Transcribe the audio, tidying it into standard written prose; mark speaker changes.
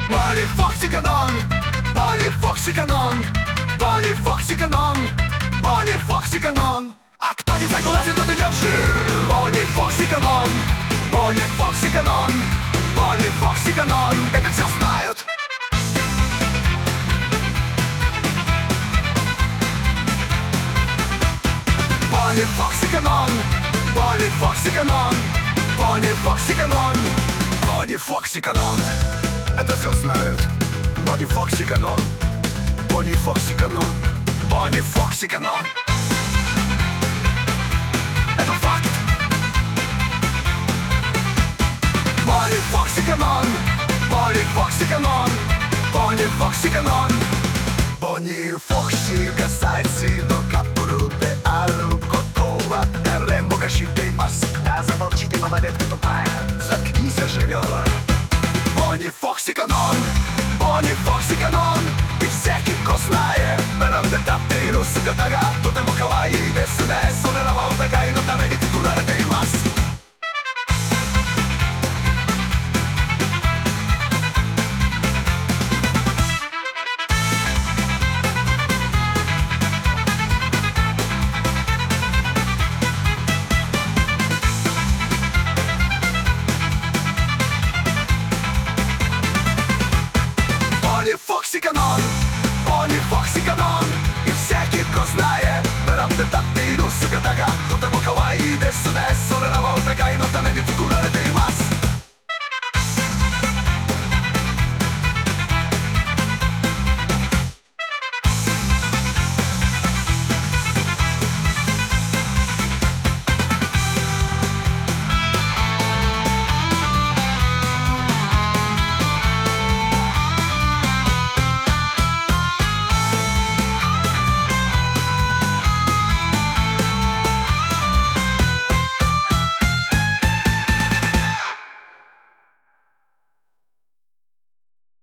Speaker 1: バニーフォクシカノン、バニーフォクシカノン、バニーフォクシカノン、バニーフォクシカノン. Актуальный согласен, но ты держи. Бонни Фоксиканон, Бонни Фоксиканон, Бонни Фоксиканон. Это все знают. Бонни Фоксиканон, Бонни Фоксиканон, Бонни Фоксиканон, Бонни Фоксиканон. Это все знают. Бонни Фоксиканон, Бонни Фоксиканон, Бонни Фоксиканон. Это факт. Бонни Фоксиканон, Бонни Фоксиканон, Бонни Фоксиканон. Бонни Фокси касается, но капуру де ару готова. Эрлембо кашите маск, а замолчите, малолетка тупая. Заткнись, живёла. Бонни Фоксиканон, Бонни Фоксиканон. И всякий, кто знает, берем детапте и русскотага. Тутемо каваи десне, сонерава отагай, но там и титуларете и мас. Бонни Фоксиканон, Бонни Фоксиканон. И всякий, кто знает, берем детапте и русскотага. Тутемо каваи десне, сонерава отагай, но там и титуларете